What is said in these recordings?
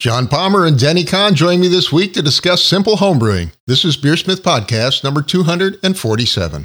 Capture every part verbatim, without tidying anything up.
John Palmer and Denny Kahn join me this week to discuss simple homebrewing. This is Beersmith Podcast number two hundred forty-seven.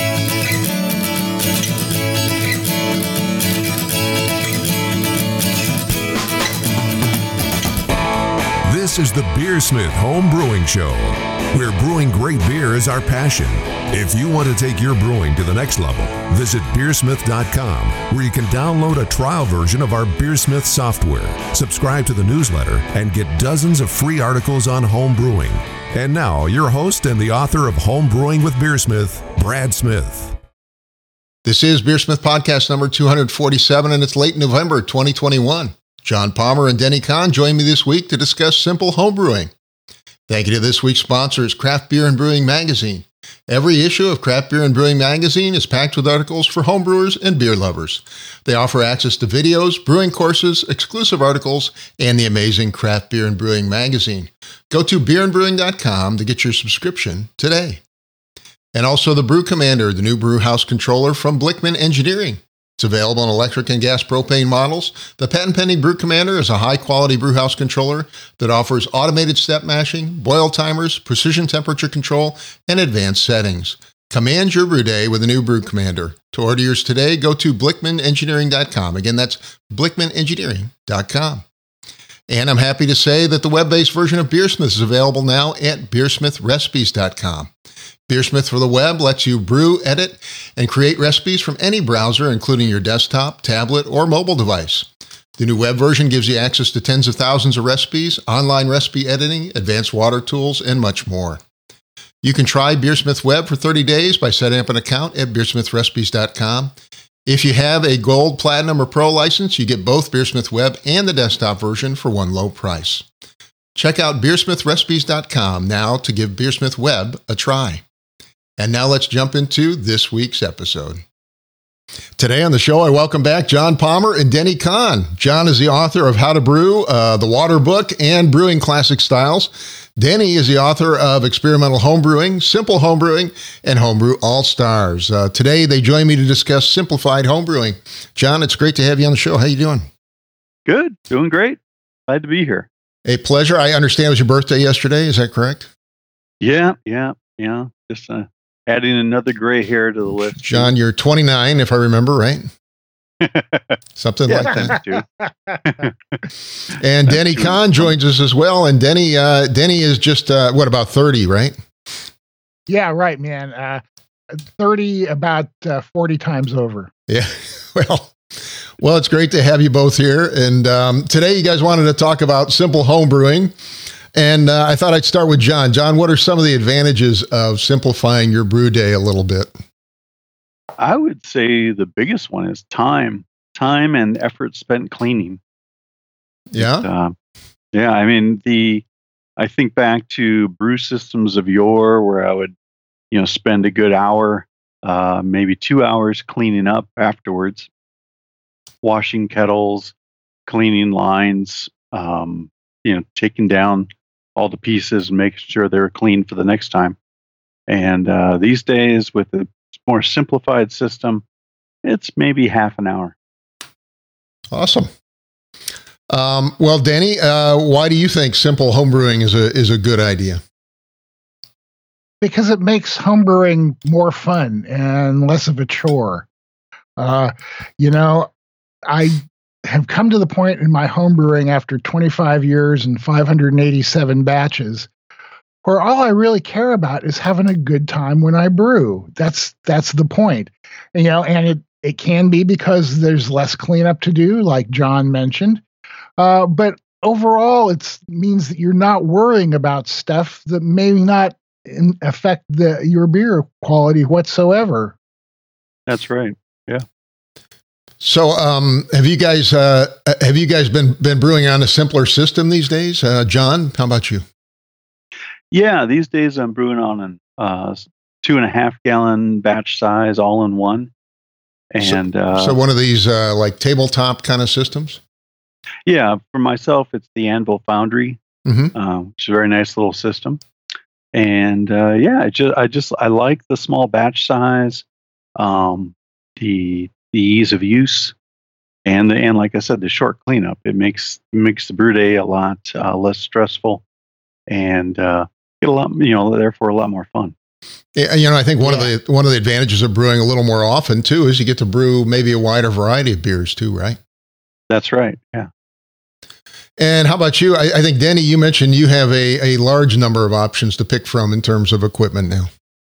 This is the Beersmith Home Brewing Show, where brewing great beer is our passion. If you want to take your brewing to the next level, visit beersmith dot com, where you can download a trial version of our Beersmith software, subscribe to the newsletter, and get dozens of free articles on home brewing. And now, your host and the author of Home Brewing with Beersmith, Brad Smith. This is Beersmith Podcast number two hundred forty-seven, and it's late November twenty twenty-one. John Palmer and Denny Kahn join me this week to discuss simple homebrewing. Thank you to this week's sponsors, Craft Beer and Brewing Magazine. Every issue of Craft Beer and Brewing Magazine is packed with articles for homebrewers and beer lovers. They offer access to videos, brewing courses, exclusive articles, and the amazing Craft Beer and Brewing Magazine. Go to beer and brewing dot com to get your subscription today. And also the Brew Commander, the new brew house controller from Blickman Engineering. It's available in electric and gas propane models. The patent-pending Brew Commander is a high-quality brewhouse controller that offers automated step mashing, boil timers, precision temperature control, and advanced settings. Command your brew day with the new Brew Commander. To order yours today, go to blickman engineering dot com. Again, that's blickman engineering dot com. And I'm happy to say that the web-based version of Beersmith is available now at beersmith recipes dot com. Beersmith for the web lets you brew, edit, and create recipes from any browser, including your desktop, tablet, or mobile device. The new web version gives you access to tens of thousands of recipes, online recipe editing, advanced water tools, and much more. You can try Beersmith Web for thirty days by setting up an account at beersmith recipes dot com. If you have a Gold, Platinum, or Pro license, you get both Beersmith Web and the desktop version for one low price. Check out beersmith recipes dot com now to give Beersmith Web a try. And now let's jump into this week's episode. Today on the show, I welcome back John Palmer and Denny Kahn. John is the author of How to Brew, uh, The Water Book, and Brewing Classic Styles. Denny is the author of Experimental Homebrewing, Simple Homebrewing, and Homebrew All-Stars. Uh, today, they join me to discuss simplified homebrewing. John, it's great to have you on the show. How you doing? Good. Doing great. Glad to be here. A pleasure. I understand it was your birthday yesterday. Is that correct? Yeah, yeah, yeah. Just uh, adding another gray hair to the list. John, you're twenty-nine, if I remember right. Something yeah, like that. And Denny Kahn joins us as well. And Denny, uh, Denny is just, uh, what, about thirty, right? Yeah, right, man. Uh, thirty, about uh, forty times over. Yeah. Well, well, it's great to have you both here. And um, today you guys wanted to talk about simple home brewing. And uh, I thought I'd start with John. John, what are some of the advantages of simplifying your brew day a little bit? I would say the biggest one is time. Time and effort spent cleaning. Yeah? Uh, yeah, I mean, the I think back to brew systems of yore where I would, you know, spend a good hour, uh, maybe two hours cleaning up afterwards, washing kettles, cleaning lines, um, you know, taking down all the pieces and making sure they're clean for the next time. And uh, these days, with a more simplified system, it's maybe half an hour. Awesome. Um, well, Denny, uh, why do you think simple homebrewing is a is a good idea? Because it makes homebrewing more fun and less of a chore. Uh, you know, I have come to the point in my homebrewing after twenty-five years and five hundred eighty-seven batches where all I really care about is having a good time when I brew. That's that's the point. And, you know, and it, it can be because there's less cleanup to do, like John mentioned. Uh, but overall, it means that you're not worrying about stuff that may not in affect the your beer quality whatsoever. That's right. Yeah. So, um, have you guys uh, have you guys been been brewing on a simpler system these days? Uh, John, how about you? Yeah, these days I'm brewing on an uh, two and a half gallon batch size, all in one. And so, uh, so one of these uh, like tabletop kind of systems. Yeah, for myself, it's the Anvil Foundry, mm-hmm. uh, which is a very nice little system. And uh, yeah, I just I just I like the small batch size, um, the the ease of use. and and like I said, the short cleanup, it makes makes the brew day a lot uh, less stressful, and uh, get a lot, you know, therefore a lot more fun. Yeah, you know, I think one Yeah. of the one of the advantages of brewing a little more often too is you get to brew maybe a wider variety of beers too, right? That's right. Yeah. And how about you? I, I think, Denny, you mentioned you have a, a large number of options to pick from in terms of equipment now.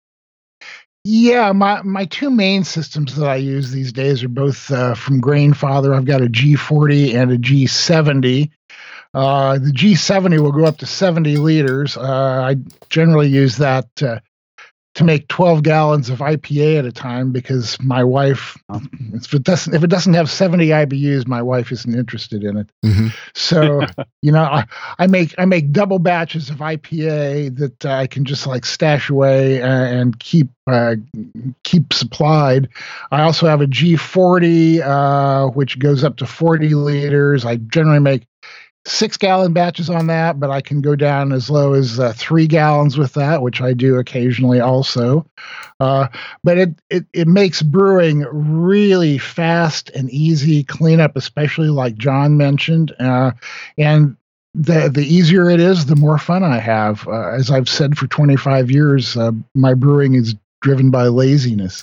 Yeah, my, my two main systems that I use these days are both uh, from Grainfather. I've got a G forty and a G seventy. Uh, the G seventy will go up to seventy liters. Uh, I generally use that uh, to make twelve gallons of I P A at a time because my wife, if it doesn't, if it doesn't have seventy I B Us, my wife isn't interested in it. Mm-hmm. So, you know, I, I make I make double batches of I P A that uh, I can just like stash away and, and keep uh, keep supplied. I also have a G forty, uh, which goes up to forty liters. I generally make six gallon batches on that, but I can go down as low as uh, three gallons with that, which I do occasionally also. Uh, but it, it it makes brewing really fast and easy cleanup, especially like John mentioned. Uh, and the the easier it is, the more fun I have. Uh, as I've said for twenty-five years, uh, my brewing is driven by laziness.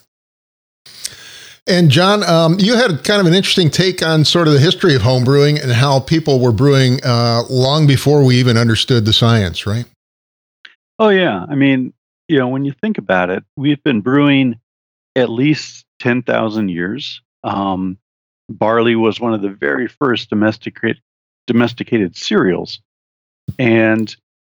And John, um, you had kind of an interesting take on sort of the history of home brewing and how people were brewing uh, long before we even understood the science, right? Oh, yeah. I mean, you know, when you think about it, we've been brewing at least ten thousand years. Um, barley was one of the very first domesticated, domesticated cereals. And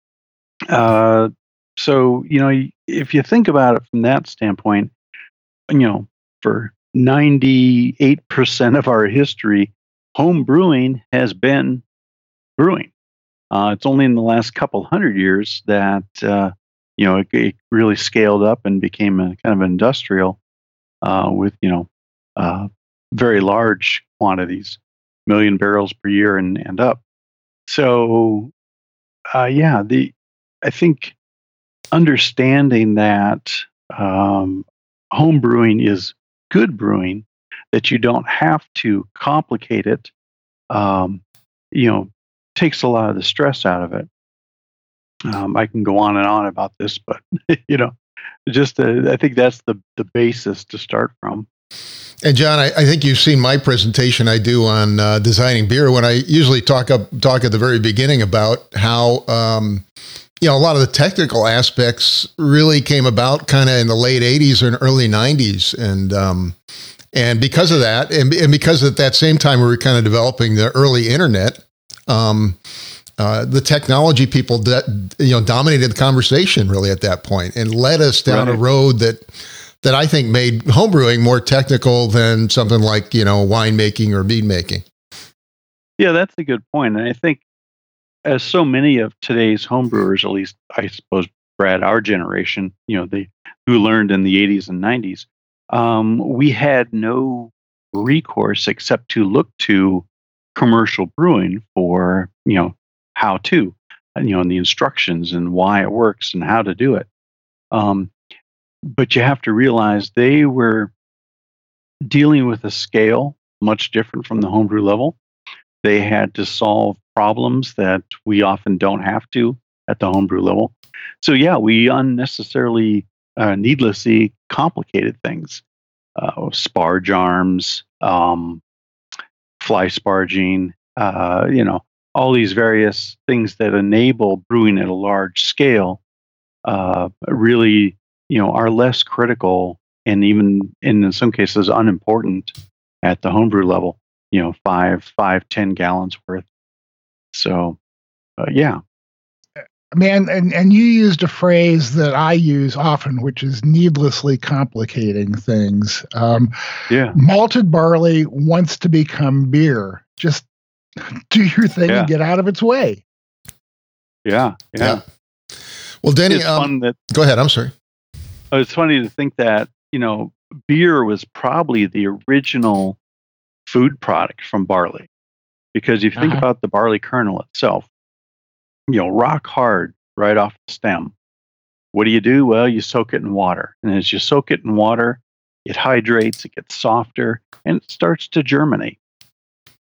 uh, so, you know, if you think about it from that standpoint, you know, for ninety-eight percent of our history, home brewing has been brewing. Uh, it's only in the last couple hundred years that uh, you know it, it really scaled up and became a kind of industrial uh, with you know uh, very large quantities, million barrels per year and, and up. So uh, yeah, the I think understanding that um, home brewing is good brewing, that you don't have to complicate it, um, you know, takes a lot of the stress out of it. Um, I can go on and on about this, but you know, just uh, I think that's the the basis to start from. And John, I, I think you've seen my presentation I do on uh, designing beer when I usually talk up talk at the very beginning about how um, you know a lot of the technical aspects really came about kind of in the late eighties and early nineties, and um, and because of that, and, and because at that same time we were kind of developing the early internet. Um, uh, the technology people that you know dominated the conversation really at that point and led us down Right. a road that that I think made homebrewing more technical than something like you know winemaking or mead making. Yeah, that's a good point. And I think as so many of today's homebrewers, at least I suppose Brad, our generation, you know, they who learned in the eighties and nineties, um, we had no recourse except to look to commercial brewing for, you know, how to, and, you know, and the instructions and why it works and how to do it. Um, but you have to realize they were dealing with a scale much different from the homebrew level. They had to solve problems that we often don't have to at the homebrew level. So yeah, we unnecessarily, uh, needlessly complicated things. Uh, sparge arms, um, fly sparging, uh, you know, all these various things that enable brewing at a large scale uh, really, you know, are less critical and even in some cases unimportant at the homebrew level. You know, five, five, ten gallons worth. So, uh, yeah. Man, and, and you used a phrase that I use often, which is needlessly complicating things. Um, Yeah. Malted barley wants to become beer. Just do your thing Yeah. and get out of its way. Yeah. Yeah. Yeah. Well, Denny, It's um, fun that go ahead. I'm sorry. oh, it's funny to think that, you know, beer was probably the original food product from barley. Because if you think Uh-huh. about the barley kernel itself, you know, rock hard right off the stem. What do you do? Well, you soak it in water. And as you soak it in water, it hydrates, it gets softer, and it starts to germinate.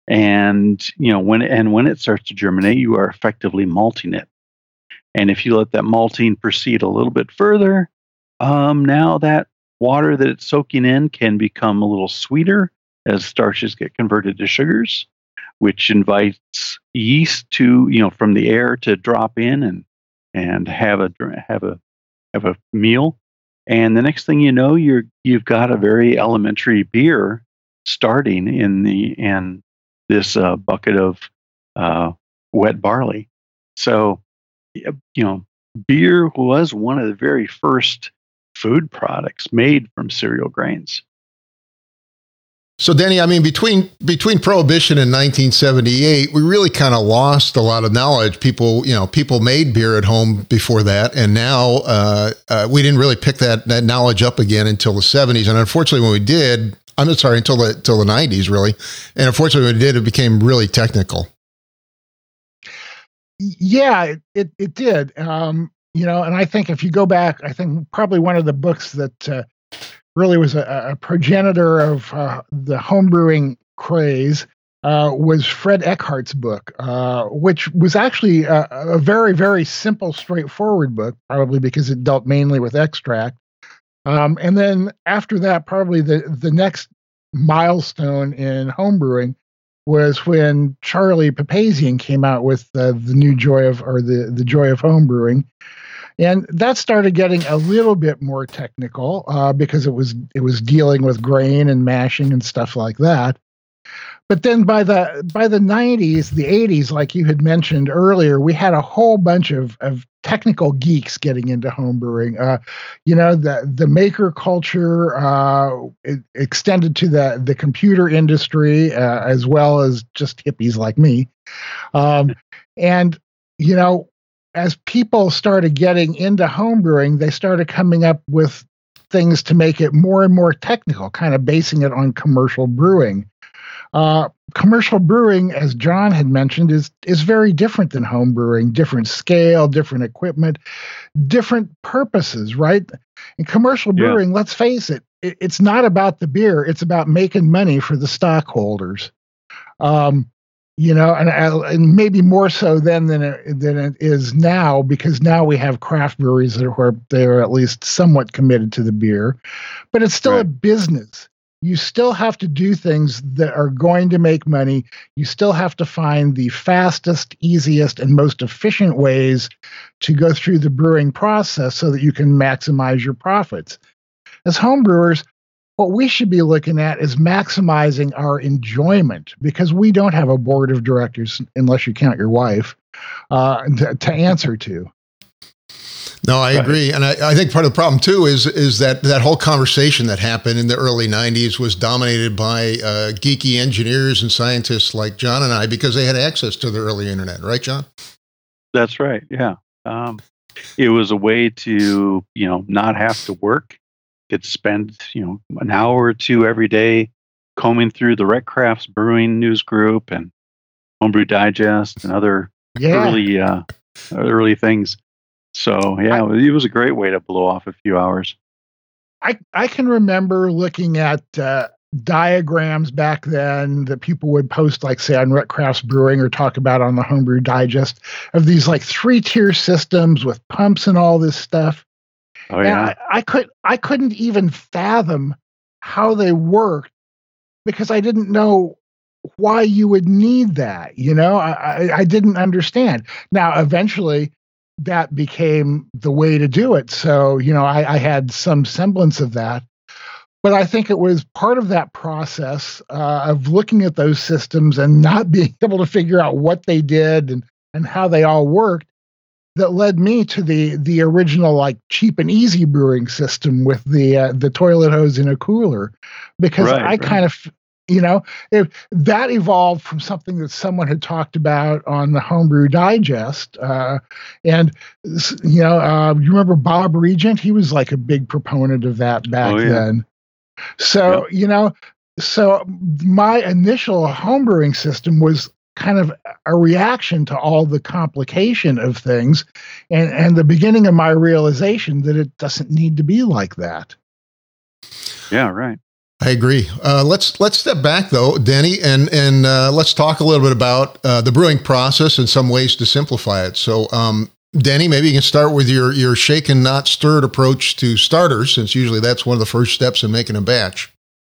And you know when and when it starts to germinate, you are effectively malting it. And if you let that malting proceed a little bit further, um, now that water that it's soaking in can become a little sweeter as starches get converted to sugars, which invites yeast to, you know, from the air to drop in and and have a have a have a meal. And the next thing you know, you're you've got a very elementary beer starting in the in this uh, bucket of uh, wet barley. So, you know, beer was one of the very first food products made from cereal grains. So, Denny, I mean, between between Prohibition and nineteen seventy-eight, we really kind of lost a lot of knowledge. People, you know, people made beer at home before that, and now uh, uh, we didn't really pick that, that knowledge up again until the seventies. And unfortunately, when we did, I'm sorry, until the until the nineties, really. And unfortunately, when we did, it became really technical. Yeah, it it, it did. Um, you know, and I think if you go back, I think probably one of the books that uh, really was a, a progenitor of uh, the homebrewing craze uh, was Fred Eckhart's book, uh, which was actually a, a very, very simple, straightforward book, probably because it dealt mainly with extract. Um, and then after that, probably the, the next milestone in homebrewing was when Charlie Papazian came out with uh, the new joy of, or the, the joy of homebrewing. And that started getting a little bit more technical uh, because it was it was dealing with grain and mashing and stuff like that. But then by the by the nineties, the eighties, like you had mentioned earlier, we had a whole bunch of, of technical geeks getting into homebrewing. Uh, you know, the the maker culture uh, it extended to the the computer industry uh, as well as just hippies like me. Um, and you know, as people started getting into homebrewing, they started coming up with things to make it more and more technical, kind of basing it on commercial brewing. Uh, commercial brewing, as John had mentioned, is is very different than home brewing. Different scale, different equipment, different purposes, right? In commercial brewing, yeah. let's face it, it, it's not about the beer. It's about making money for the stockholders. Um, You know, and, and maybe more so then than it, than it is now, because now we have craft breweries that are they're at least somewhat committed to the beer, but it's still right. a business. You still have to do things that are going to make money. You still have to find the fastest, easiest, and most efficient ways to go through the brewing process so that you can maximize your profits. As home brewers, what we should be looking at is maximizing our enjoyment, because we don't have a board of directors, unless you count your wife, uh, to, to answer to. No, I agree. And I, I think part of the problem, too, is is that that whole conversation that happened in the early nineties was dominated by uh, geeky engineers and scientists like John and I, because they had access to the early internet. Right, John? That's right. Yeah. Um, it was a way to, you know, not have to work. Could spend, you know, an hour or two every day combing through the Rec Crafts Brewing News Group and Homebrew Digest and other yeah. early uh, early things. So yeah, I, it was a great way to blow off a few hours. I I can remember looking at uh, diagrams back then that people would post, like say on Rec Crafts Brewing or talk about on the Homebrew Digest, of these like three tier systems with pumps and all this stuff. Oh yeah, I, I could I couldn't even fathom how they worked, because I didn't know why you would need that. You know, I, I, I didn't understand. Now, eventually, that became the way to do it. So, you know, I, I had some semblance of that. But I think it was part of that process uh, of looking at those systems and not being able to figure out what they did and, and how they all worked that led me to the the original, like, cheap and easy brewing system with the uh, the toilet hose in a cooler, because right, I right. kind of, you know, if that evolved from something that someone had talked about on the Homebrew Digest. Uh, and, you know, uh, you remember Bob Regent? He was like a big proponent of that back oh, yeah. then. So, yeah. you know, so my initial homebrewing system was kind of a reaction to all the complication of things, and, and the beginning of my realization that it doesn't need to be like that. Yeah, right. I agree. Uh, let's let's step back though, Denny, and and uh, let's talk a little bit about uh, the brewing process and some ways to simplify it. So, um, Denny, maybe you can start with your your shaken not stirred approach to starters, since usually that's one of the first steps in making a batch.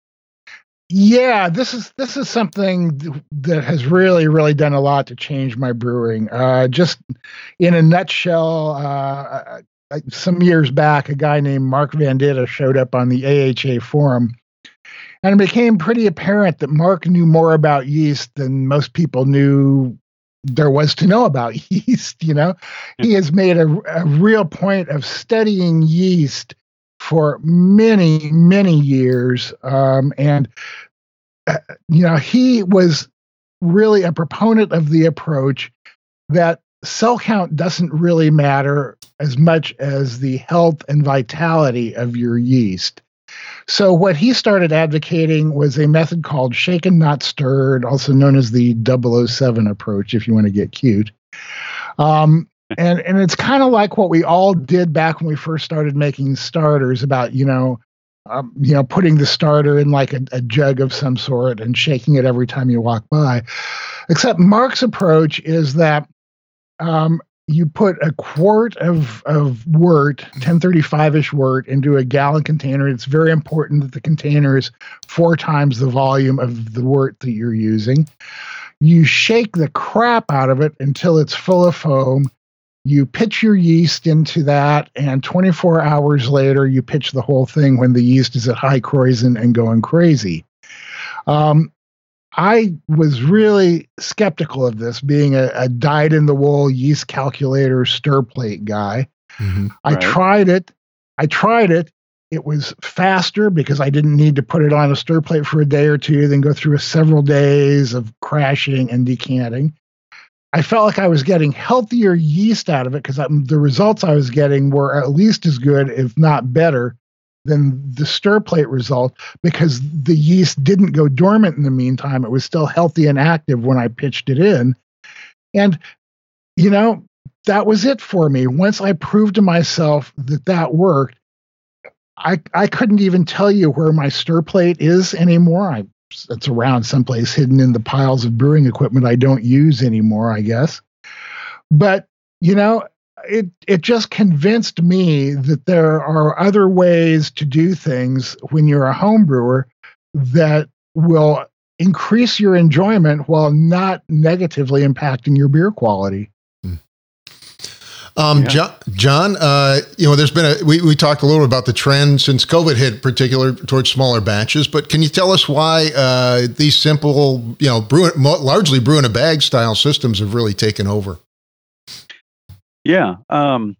Yeah, this is this is something that has really, really done a lot to change my brewing. Uh, just in a nutshell, uh, some years back, a guy named Mark Vandita showed up on the A H A forum, and it became pretty apparent that Mark knew more about yeast than most people knew there was to know about yeast. You know, he has made a, a real point of studying yeast for many, many years. Um, and, uh, you know, he was really a proponent of the approach that cell count doesn't really matter as much as the health and vitality of your yeast. So what he started advocating was a method called shaken not stirred, also known as the double oh seven approach, if you want to get cute. Um, And and it's kind of like what we all did back when we first started making starters about, you know, um, you know, putting the starter in like a, a jug of some sort and shaking it every time you walk by. Except Mark's approach is that um, you put a quart of, of wort, ten thirty-five-ish wort, into a gallon container. It's very important that the container is four times the volume of the wort that you're using. You shake the crap out of it until it's full of foam. You pitch your yeast into that, and twenty-four hours later, you pitch the whole thing when the yeast is at high Kreuzen and going crazy. Um, I was really skeptical of this, being a, a dyed-in-the-wool yeast calculator stir plate guy. Mm-hmm. I right. tried it. I tried it. It was faster because I didn't need to put it on a stir plate for a day or two, then go through several days of crashing and decanting. I felt like I was getting healthier yeast out of it because the results I was getting were at least as good, if not better, than the stir plate result, because the yeast didn't go dormant in the meantime. It was still healthy and active when I pitched it in. And, you know, that was it for me. Once I proved to myself that that worked, I, I couldn't even tell you where my stir plate is anymore. I It's around someplace hidden in the piles of brewing equipment I don't use anymore, I guess. But, you know, it it just convinced me that there are other ways to do things when you're a home brewer that will increase your enjoyment while not negatively impacting your beer quality. Um, yeah. John, John uh, you know, there's been a, we, we talked a little about the trend since COVID hit, in particular towards smaller batches, but can you tell us why, uh, these simple, you know, brew, largely brew in a bag style systems have really taken over? Yeah. Um,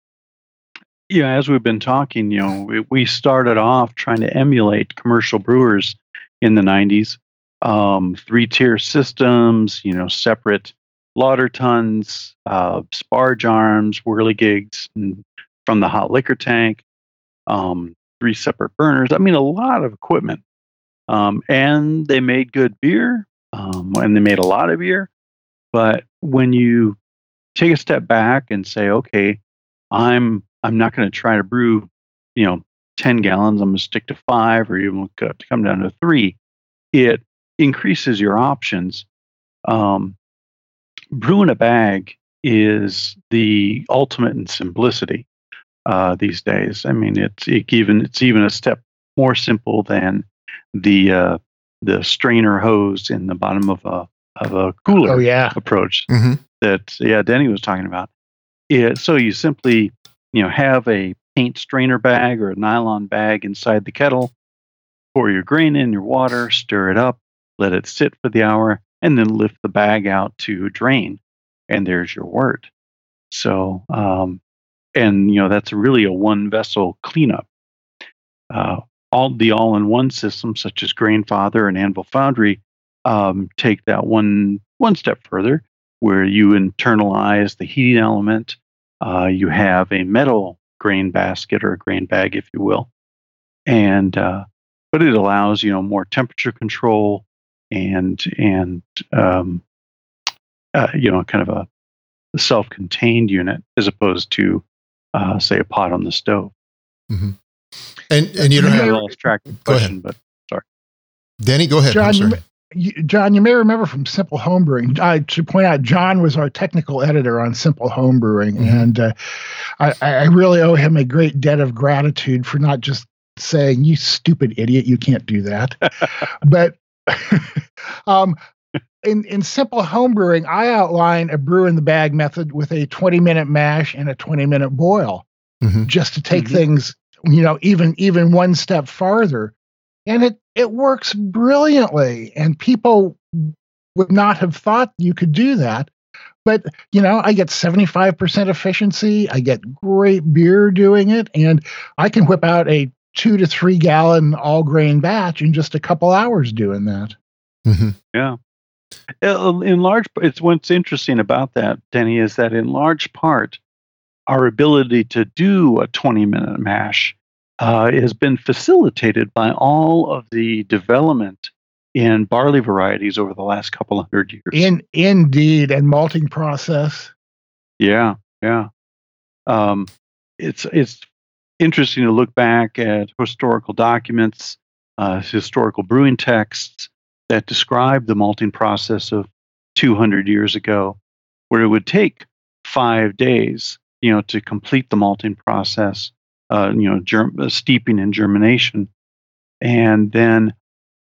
yeah. As we've been talking, you know, we, we started off trying to emulate commercial brewers in the nineties, um, three tier systems, you know, separate lauter tons, uh, sparge arms, whirligigs and from the hot liquor tank, um, three separate burners. I mean, a lot of equipment. Um, and they made good beer, um, and they made a lot of beer. But when you take a step back and say, okay, I'm I'm not going to try to brew, you know, ten gallons. I'm going to stick to five, or even to come down to three. It increases your options. Um, Brew in a bag is the ultimate in simplicity uh, these days. I mean, it's it even it's even a step more simple than the uh, the strainer hose in the bottom of a of a cooler oh, yeah. approach mm-hmm. that yeah Denny was talking about. It, so you simply you know have a paint strainer bag or a nylon bag inside the kettle, pour your grain in, your water, stir it up, let it sit for the hour, and then lift the bag out to drain, and there's your wort. So, um, and you know that's really a one vessel cleanup. Uh, all the all-in-one systems such as Grainfather and Anvil Foundry um, take that one one step further, where you internalize the heating element. Uh, you have a metal grain basket or a grain bag, if you will, and uh, but it allows you know more temperature control. And and um, uh, you know, kind of a, a self-contained unit as opposed to, uh, say, a pot on the stove. Mm-hmm. And and you don't have a little abstract question, but sorry. Denny, go ahead. John, you, may- you, John, you may remember from Simple Homebrewing. I should point out, John was our technical editor on Simple Homebrewing, mm-hmm. and uh, I, I really owe him a great debt of gratitude for not just saying, "You stupid idiot, you can't do that," but um, in in Simple Homebrewing, I outline a brew in the bag method with a twenty minute mash and a twenty minute boil, mm-hmm. just to take mm-hmm. things, you know, even even one step farther. And it, it works brilliantly, and people would not have thought you could do that. But, you know, I get seventy-five percent efficiency. I get great beer doing it, and I can whip out a two to three gallon all grain batch in just a couple hours doing that. Mm-hmm. Yeah. In large, it's what's interesting about that, Denny, is that in large part, our ability to do a twenty minute mash Uh, has been facilitated by all of the development in barley varieties over the last couple of hundred years. In indeed, and malting process. Yeah, yeah. Um, it's it's interesting to look back at historical documents, uh, historical brewing texts that describe the malting process of two hundred years ago, where it would take five days, you know, to complete the malting process. Uh, you know, germ- uh, steeping and germination. And then,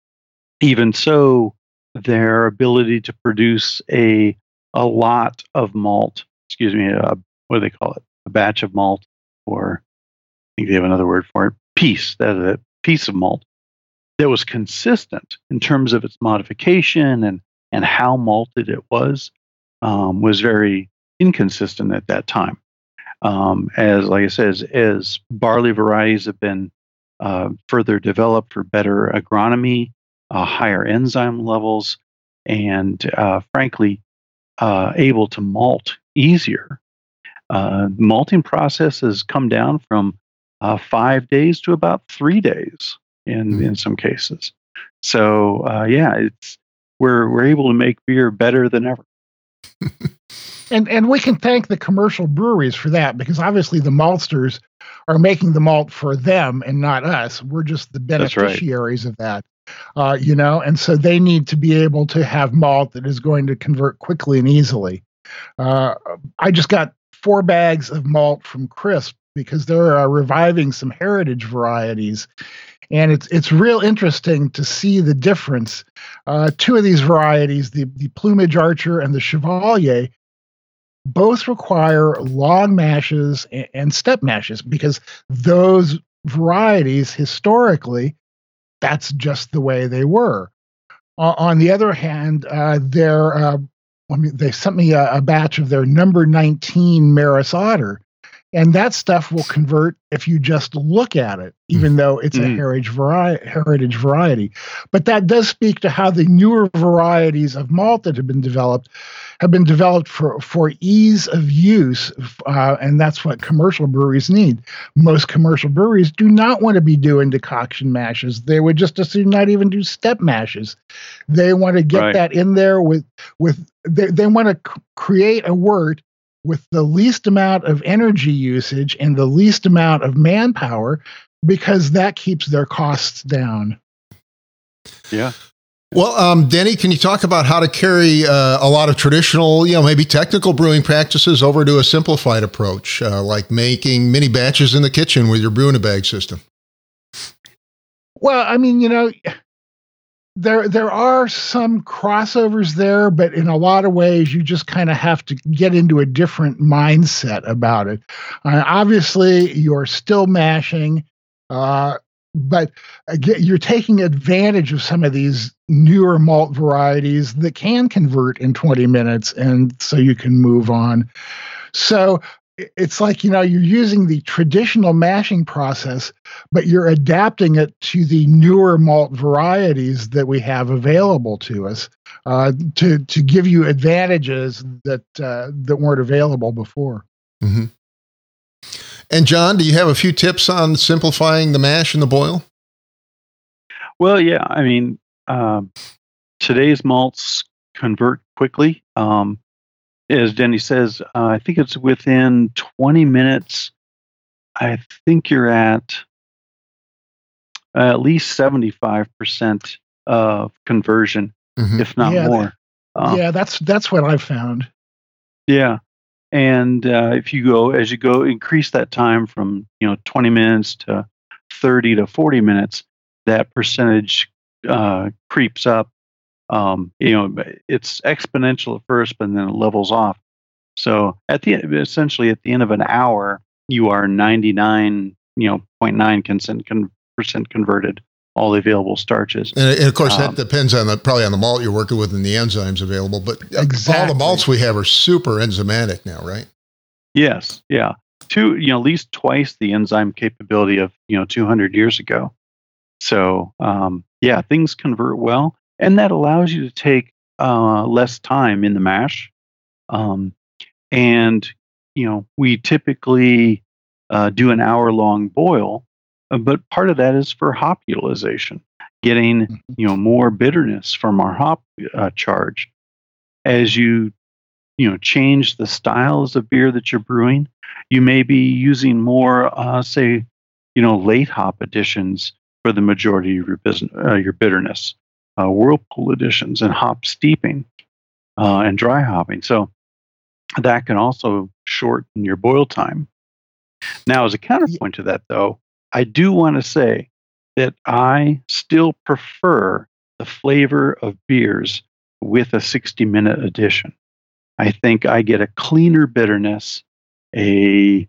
even so, their ability to produce a a lot of malt, excuse me, a, what do they call it? A batch of malt, or I think they have another word for it, piece, that a piece of malt that was consistent in terms of its modification and, and how malted it was, um, was very inconsistent at that time. Um, as, like I said, as, as barley varieties have been uh, further developed for better agronomy, uh, higher enzyme levels, and uh, frankly, uh, able to malt easier, uh, the malting process has come down from uh, five days to about three days in, mm-hmm. in some cases. So, uh, yeah, it's we're we're able to make beer better than ever. And and we can thank the commercial breweries for that, because obviously the maltsters are making the malt for them and not us. We're just the beneficiaries right. of that, uh, you know. And so they need to be able to have malt that is going to convert quickly and easily. Uh, I just got four bags of malt from Crisp because they're uh, reviving some heritage varieties. And it's it's real interesting to see the difference. Uh, two of these varieties, the, the Plumage Archer and the Chevalier, both require long mashes and, and step mashes, because those varieties, historically, that's just the way they were. Uh, on the other hand, uh, they're, uh, I mean, they sent me a, a batch of their number nineteen Maris Otter, and that stuff will convert if you just look at it, even though it's mm. a heritage, vari- heritage variety. But that does speak to how the newer varieties of malt that have been developed have been developed for, for ease of use, uh, and that's what commercial breweries need. Most commercial breweries do not want to be doing decoction mashes. They would just as soon not even do step mashes. They want to get right. that in there with, with they, they want to c- create a wort with the least amount of energy usage and the least amount of manpower, because that keeps their costs down. Yeah. Well, um, Denny, can you talk about how to carry uh, a lot of traditional, you know, maybe technical brewing practices over to a simplified approach, uh, like making mini batches in the kitchen with your brew-in-a-bag system? Well, I mean, you know, There there are some crossovers there, but in a lot of ways, you just kind of have to get into a different mindset about it. Uh, obviously, you're still mashing, uh, but again, you're taking advantage of some of these newer malt varieties that can convert in twenty minutes, and so you can move on. So it's like, you know, you're using the traditional mashing process, but you're adapting it to the newer malt varieties that we have available to us, uh, to to give you advantages that uh, that weren't available before. Mm-hmm. And John, do you have a few tips on simplifying the mash and the boil? Well, yeah, I mean, um, today's malts convert quickly. Um, As Denny says, uh, I think it's within twenty minutes. I think you're at uh, at least seventy-five percent of conversion, Mhm. if not Yeah, more. Uh, yeah, that's that's what I've found. Yeah, and uh, if you go as you go increase that time from you know twenty minutes to thirty to forty minutes, that percentage uh, creeps up. Um, you know, it's exponential at first, but then it levels off. So at the essentially at the end of an hour, you are ninety-nine you know point nine percent con- percent converted all the available starches. And, and of course, Um, that depends on the probably on the malt you're working with and the enzymes available. But uh, all Exactly. the malts we have are super enzymatic now, right? Yes, yeah. Two, you know, at least twice the enzyme capability of, you know, two hundred years ago. So, um, yeah, things convert well, and that allows you to take uh, less time in the mash. Um, and, you know, we typically uh, do an hour long boil, uh, but part of that is for hop utilization, getting, you know, more bitterness from our hop uh, charge. As you you know change the styles of beer that you're brewing, you may be using more uh, say you know late hop additions for the majority of your business, uh, your bitterness, uh, whirlpool additions and hop steeping uh, and dry hopping, so that can also shorten your boil time. Now, as a counterpoint to that, though, I do want to say that I still prefer the flavor of beers with a sixty minute addition. I think I get a cleaner bitterness, a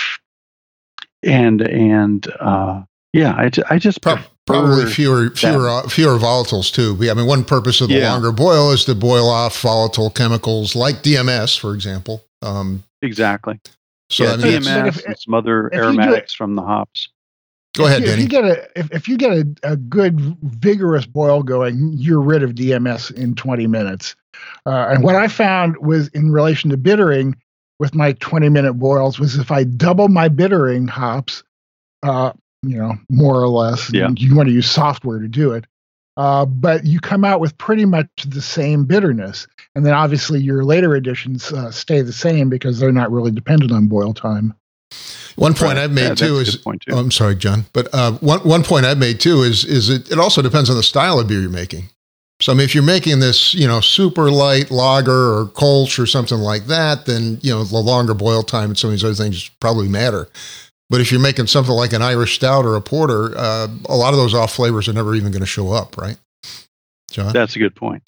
and and uh, yeah, I, ju- I just Pro- prefer Probably fewer that. fewer uh, fewer volatiles too. I mean, one purpose of the Yeah. longer boil is to boil off volatile chemicals like D M S, for example. Um, Exactly. so yeah, I mean, But that's- D M S if- and some other if you do it- aromatics from the hops. go ahead, if you, Denny. if you get a if, if you get a, a good vigorous boil going, you're rid of D M S in twenty minutes. Uh, and what I found was in relation to bittering with my twenty minute boils was if I double my bittering hops, uh, you know, more or less, Yeah. and you want to use software to do it, uh, but you come out with pretty much the same bitterness. And then obviously your later additions uh, stay the same because they're not really dependent on boil time. One point Right. I've made Yeah, too that's a is good point, too. oh, I'm sorry, John, but uh, one one point I've made too is is it, it also depends on the style of beer you're making. So I mean, if you're making this, you know, super light lager or Kolsch or something like that, then you know the longer boil time and some of these other things probably matter. But if you're making something like an Irish stout or a porter, uh, a lot of those off flavors are never even going to show up, right, John? That's a good point.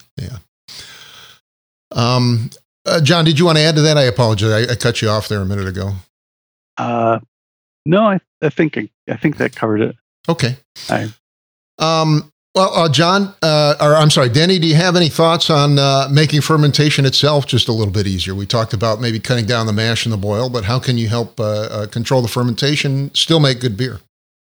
Um, uh, John, did you want to add to that? I apologize. I, I cut you off there a minute ago. Uh, no, I, I think I, I think that covered it. Okay. I- Um, well, uh, John, uh, or I'm sorry, Denny, do you have any thoughts on uh, making fermentation itself just a little bit easier? We talked about maybe cutting down the mash and the boil, but how can you help uh, uh, control the fermentation, still make good beer?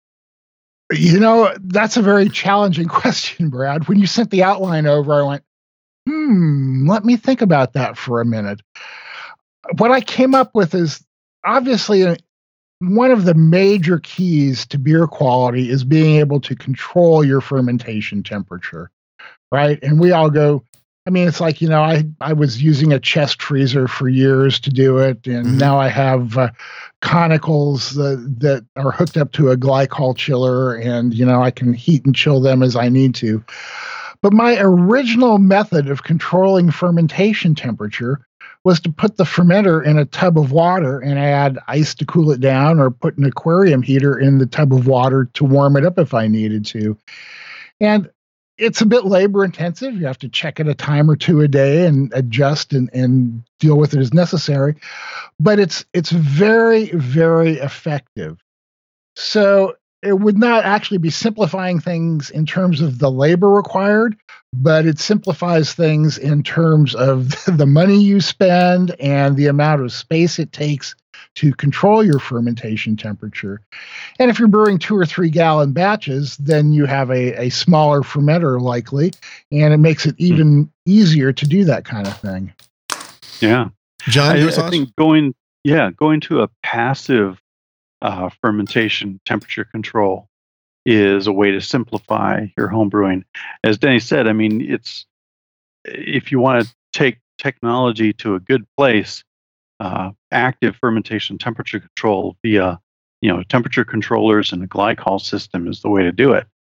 You know, that's a very challenging question, Brad. When you sent the outline over, I went, hmm, let me think about that for a minute. What I came up with is obviously uh, one of the major keys to beer quality is being able to control your fermentation temperature, right? And we all go, I mean, it's like, you know, I, I was using a chest freezer for years to do it. And Mhm. now I have uh, conicals uh, that are hooked up to a glycol chiller. And, you know, I can heat and chill them as I need to. But my original method of controlling fermentation temperature was to put the fermenter in a tub of water and add ice to cool it down, or put an aquarium heater in the tub of water to warm it up if I needed to. And it's a bit labor intensive. You have to check it a time or two a day and adjust and, and deal with it as necessary. But it's it's very, very effective. So it would not actually be simplifying things in terms of the labor required, but it simplifies things in terms of the money you spend and the amount of space it takes to control your fermentation temperature. And if you're brewing two or three gallon batches, then you have a, a smaller fermenter likely, and it makes it even easier to do that kind of thing. Yeah. John, I, your I thoughts? think going, yeah, going to a passive uh, fermentation temperature control is a way to simplify your home brewing. As Denny said, I mean, it's if you want to take technology to a good place, uh, active fermentation temperature control via, you know, temperature controllers and a glycol system is the way to do it.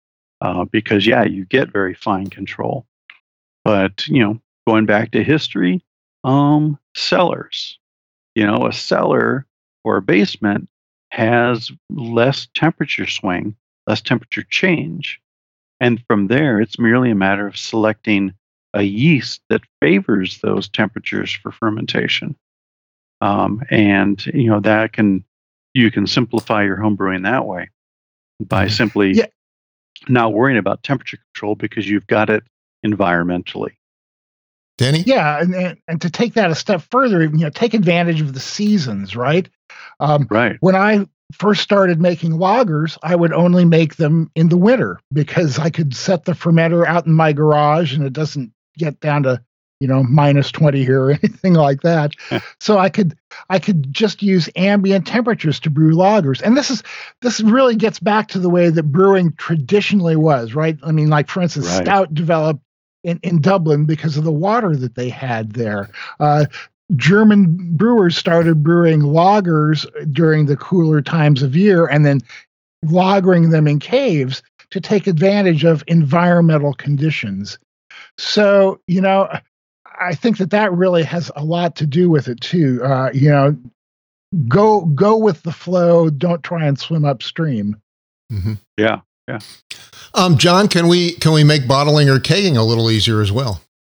uh, because yeah, you get very fine control. But you know, going back to history, um, cellars, you know, a cellar or a basement has less temperature swing, less temperature change. And from there, it's merely a matter of selecting a yeast that favors those temperatures for fermentation. Um, and, you know, that can, you can simplify your home brewing that way by simply Yeah. not worrying about temperature control because you've got it environmentally. Denny? Yeah, and, and and to take that a step further, you know, take advantage of the seasons, right? Um, Right. When I first started making lagers, I would only make them in the winter because I could set the fermenter out in my garage and it doesn't get down to, you know, minus twenty here or anything like that. So I could I could just use ambient temperatures to brew lagers. And this is this really gets back to the way that brewing traditionally was, right? I mean, like for instance, Right. stout developed in, in Dublin because of the water that they had there. Uh, German brewers started brewing lagers during the cooler times of year and then lagering them in caves to take advantage of environmental conditions. So, you know, I think that that really has a lot to do with it too. Uh, you know, go go with the flow. Don't try and swim upstream. Mm-hmm. Yeah. Yeah. Um, John, can we can we make bottling or kegging a little easier as well?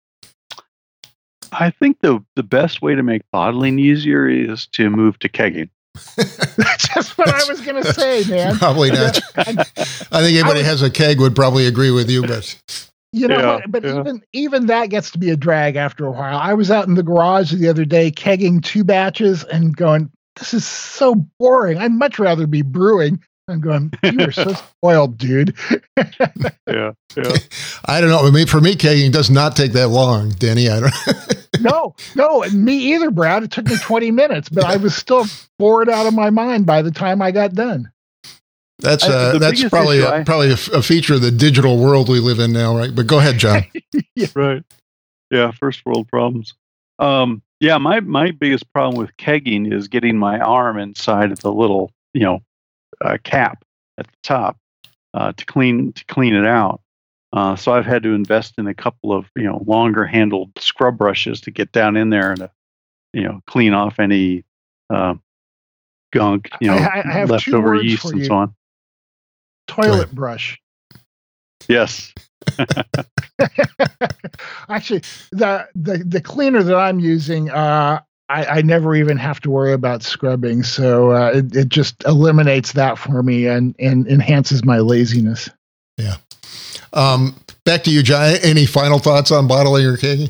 I think the the best way to make bottling easier is to move to kegging. That's just what I was going to say, man. Probably not. I think anybody would- has a keg would probably agree with you, but You know, Yeah, but, but yeah. even even that gets to be a drag after a while. I was out in the garage the other day kegging two batches and going, "This is so boring. I'd much rather be brewing." I'm going, "You are so spoiled, dude." Yeah. Yeah. I don't know. I mean, for me, kegging does not take that long, Denny. I don't. No, no, and me either, Brad. It took me twenty minutes, but I was still bored out of my mind by the time I got done. That's I- uh, the that's biggest probably issue a, I- probably a, f- a feature of the digital world we live in now, right? But go ahead, John. Right. Yeah. First world problems. Um, yeah. My, my biggest problem with kegging is getting my arm inside of the little, you know, uh, cap at the top uh, to clean, to clean it out. Uh, so I've had to invest in a couple of, you know, longer handled scrub brushes to get down in there and, uh, you know, clean off any uh, gunk, you know, I- I have two leftover words yeast for and you. so on. Toilet brush. Yes. Actually, the, the the cleaner that I'm using, uh, I, I never even have to worry about scrubbing, so uh, it it just eliminates that for me and and enhances my laziness. Um, back to you, John. Any final thoughts on bottling or kegging?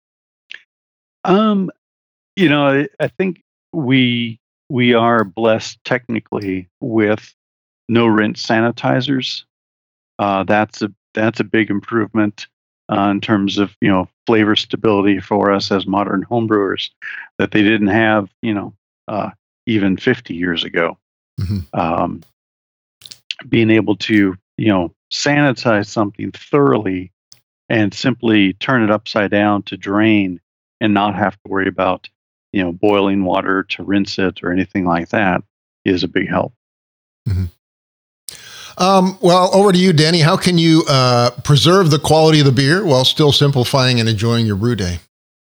Um, you know, I, I think we we are blessed technically with no rinse sanitizers. Uh, that's a that's a big improvement uh, in terms of you know flavor stability for us as modern homebrewers that they didn't have you know uh, even fifty years ago. Mhm. Um, being able to you know sanitize something thoroughly and simply turn it upside down to drain and not have to worry about you know boiling water to rinse it or anything like that is a big help. Um, well, over to you, Danny. How can you uh, preserve the quality of the beer while still simplifying and enjoying your brew day?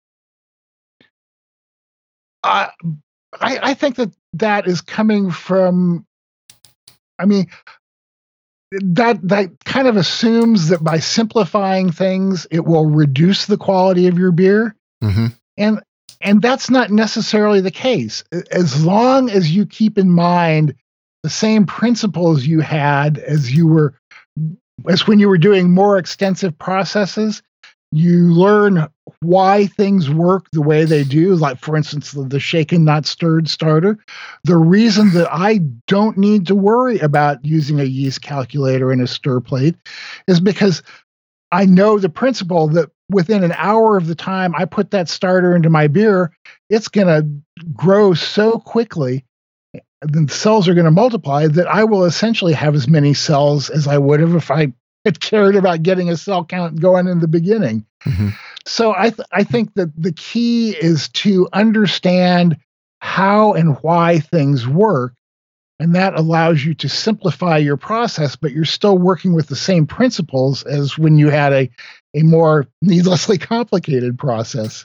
Uh, I I think that that is coming from. I mean, that that kind of assumes that by simplifying things, it will reduce the quality of your beer. Mm-hmm. And and that's not necessarily the case. As long as you keep in mind the same principles you had as you were as when you were doing more extensive processes, you learn why things work the way they do. Like, for instance, the, the shaken not stirred starter. The reason that I don't need to worry about using a yeast calculator and a stir plate is because I know the principle that within an hour of the time I put that starter into my beer, it's going to grow so quickly, the cells are going to multiply, that I will essentially have as many cells as I would have if I had cared about getting a cell count going in the beginning. Mm-hmm. So I th- I think that the key is to understand how and why things work And that allows you to simplify your process, but you're still working with the same principles as when you had a, a more needlessly complicated process.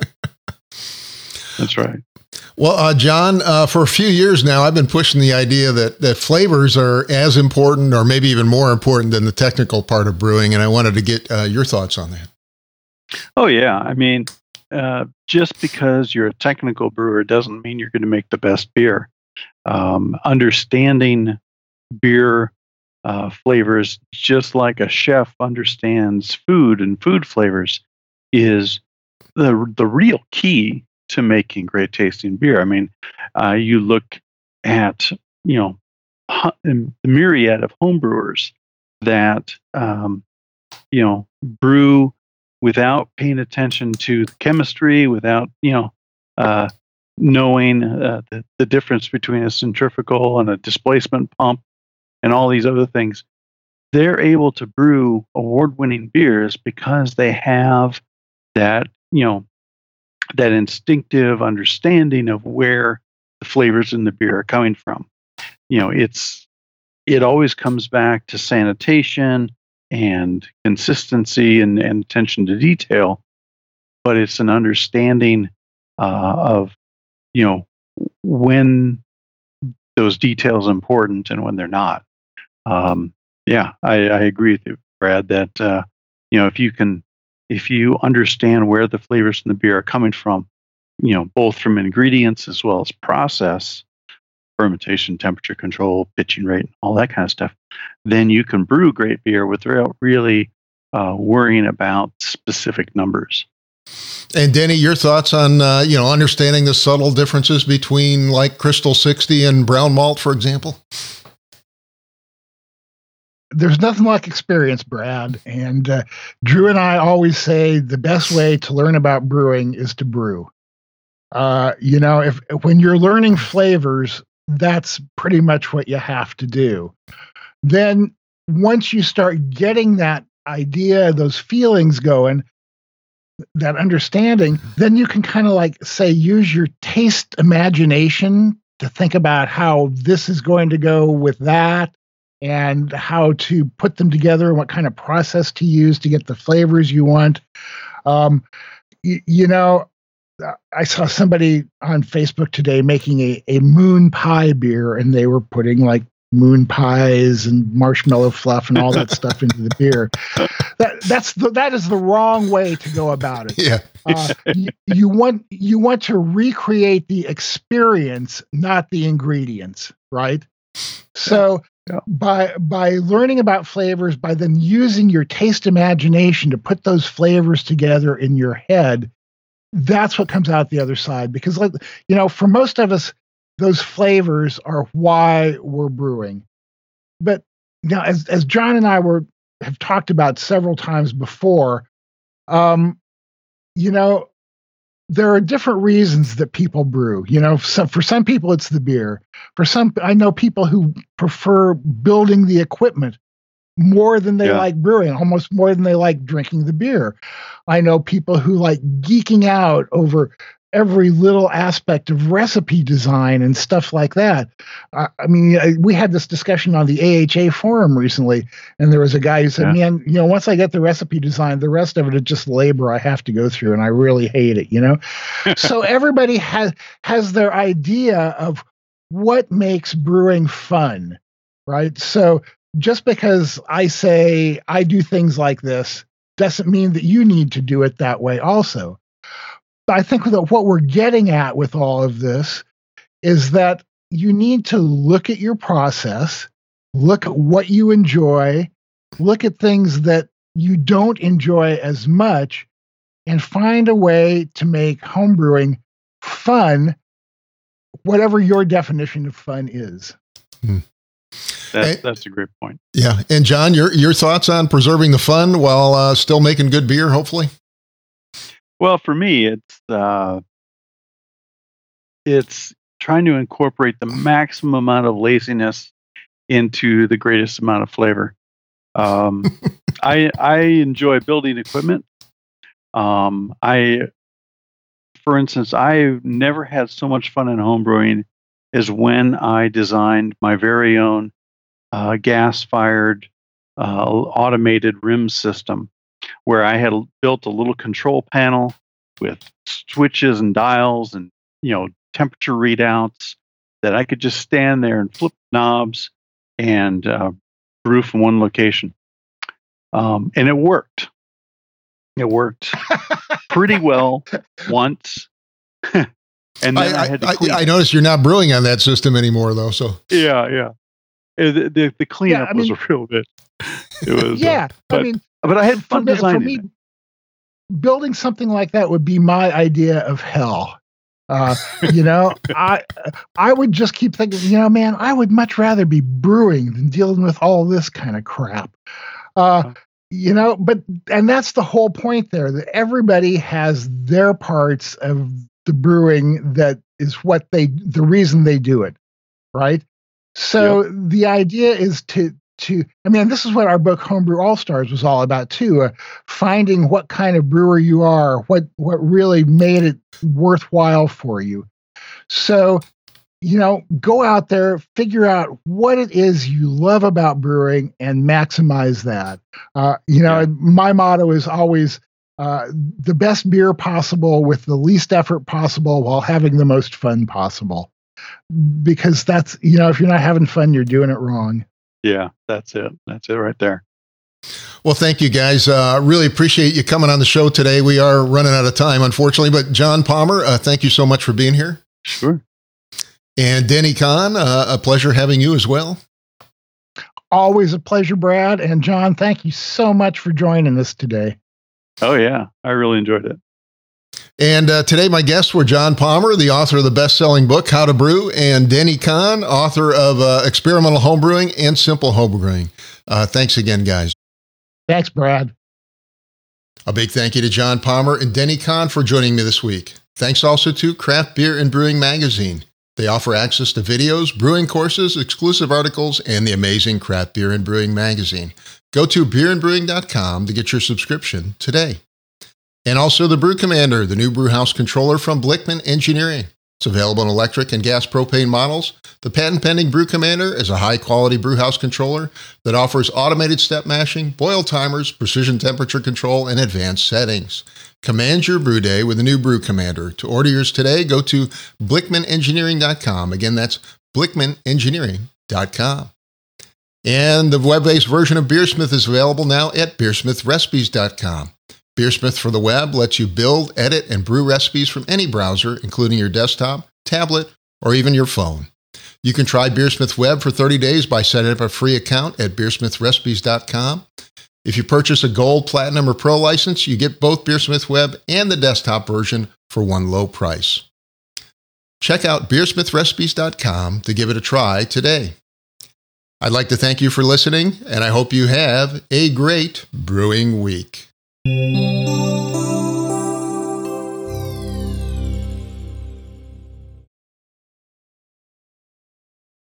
That's right. Well, uh, John, uh, for a few years now, I've been pushing the idea that, that flavors are as important or maybe even more important than the technical part of brewing. And I wanted to get uh, your thoughts on that. Oh, yeah. I mean, uh, just because you're a technical brewer doesn't mean you're going to make the best beer. Um, understanding beer uh, flavors, just like a chef understands food and food flavors, is the the real key to making great tasting beer. I mean, uh, you look at, you know, the myriad of homebrewers that, um, you know, brew without paying attention to the chemistry, without, you know, uh, knowing uh, the, the difference between a centrifugal and a displacement pump and all these other things. They're able to brew award-winning beers because they have that, you know, that instinctive understanding of where the flavors in the beer are coming from. You know, it's it always comes back to sanitation and consistency and, and attention to detail, but it's an understanding uh, of, you know, when those details are important and when they're not. Um, yeah, I, I agree with you, Brad, that, uh, you know, if you can, if you understand where the flavors in the beer are coming from, you know, both from ingredients as well as process, fermentation, temperature control, pitching rate, all that kind of stuff, then you can brew great beer without really uh, worrying about specific numbers. And Denny, your thoughts on, uh, you know, understanding the subtle differences between like Crystal sixty and brown malt, for example? There's nothing like experience, Brad. And uh, Drew and I always say the best way to learn about brewing is to brew. Uh, you know, if when you're learning flavors, that's pretty much what you have to do. Then once you start getting that idea, those feelings going, that understanding, then you can kind of like say, use your taste imagination to think about how this is going to go with that and how to put them together and what kind of process to use to get the flavors you want. Um, y- you know, I saw somebody on Facebook today making a, a moon pie beer, and they were putting like moon pies and marshmallow fluff and all that stuff into the beer. That that's the, that is the wrong way to go about it. Yeah. uh, you, you want you want to recreate the experience, not the ingredients, right? So yeah. by by learning about flavors, by then using your taste imagination to put those flavors together in your head, that's what comes out the other side. Because, like, you know, for most of us, those flavors are why we're brewing. But now, as as John and I were have talked about several times before, um, you know, there are different reasons that people brew. You know, so for some people, it's the beer. For some, I know people who prefer building the equipment more than they yeah. like brewing, almost more than they like drinking the beer. I know people who like geeking out over every little aspect of recipe design and stuff like that. Uh, I mean, I, we had this discussion on the A H A forum recently, and there was a guy who said, yeah. man, you know, once I get the recipe design, the rest of it is just labor I have to go through, and I really hate it, you know? So everybody has, has their idea of what makes brewing fun, right? So just because I say I do things like this doesn't mean that you need to do it that way also. I think that what we're getting at with all of this is that you need to look at your process, look at what you enjoy, look at things that you don't enjoy as much, and find a way to make homebrewing fun, whatever your definition of fun is. Hmm. That, that's a great point. Yeah. And John, your your thoughts on preserving the fun while uh, still making good beer, hopefully? Well, for me, it's uh, it's trying to incorporate the maximum amount of laziness into the greatest amount of flavor. Um, I I enjoy building equipment. Um, I, for instance, I've never had so much fun in homebrewing is when I designed my very own uh, gas-fired uh, automated rim system, where I had built a little control panel with switches and dials and, you know, temperature readouts that I could just stand there and flip knobs and uh, brew from one location. Um, and it worked. It worked pretty well once. And then I, I had to I, I noticed you're not brewing on that system anymore, though. So yeah, yeah. The, the, the cleanup yeah, mean, was a real bit. It was, yeah, uh, but, I mean, but I had fun for designing for me, it. Building something like that would be my idea of hell. Uh, you know, I I would just keep thinking, you know, man, I would much rather be brewing than dealing with all this kind of crap. Uh, you know, but and that's the whole point there, that everybody has their parts of the brewing that is what they the reason they do it, right? So yep. the idea is to to I mean, this is what our book Homebrew All Stars was all about too, uh, finding what kind of brewer you are, what what really made it worthwhile for you. So, you know, go out there, figure out what it is you love about brewing and maximize that. Uh, you know, yeah. my motto is always uh, the best beer possible with the least effort possible while having the most fun possible. Because that's, you know, if you're not having fun, you're doing it wrong. Yeah, that's it. That's it right there. Well, thank you guys. Uh, really appreciate you coming on the show today. We are running out of time, unfortunately, but John Palmer, uh, thank you so much for being here. Sure. And Denny Conn, uh, a pleasure having you as well. Always a pleasure, Brad. And John, thank you so much for joining us today. Oh, yeah. I really enjoyed it. And uh, today my guests were John Palmer, the author of the best-selling book, How to Brew, and Denny Conn, author of uh, Experimental Homebrewing and Simple Homebrewing. Uh, thanks again, guys. Thanks, Brad. A big thank you to John Palmer and Denny Conn for joining me this week. Thanks also to Craft Beer and Brewing Magazine. They offer access to videos, brewing courses, exclusive articles, and the amazing Craft Beer and Brewing Magazine. Go to beer and brewing dot com to get your subscription today. And also the Brew Commander, the new brewhouse controller from Blickman Engineering. It's available in electric and gas propane models. The patent-pending Brew Commander is a high-quality brewhouse controller that offers automated step mashing, boil timers, precision temperature control, and advanced settings. Command your brew day with the new Brew Commander. To order yours today, go to blickman engineering dot com. Again, that's blickman engineering dot com. And the web-based version of Beersmith is available now at beersmith recipes dot com. Beersmith for the web lets you build, edit, and brew recipes from any browser, including your desktop, tablet, or even your phone. You can try Beersmith Web for thirty days by setting up a free account at beersmith recipes dot com. If you purchase a Gold, Platinum, or Pro license, you get both Beersmith Web and the desktop version for one low price. Check out beersmith recipes dot com to give it a try today. I'd like to thank you for listening, and I hope you have a great brewing week. Música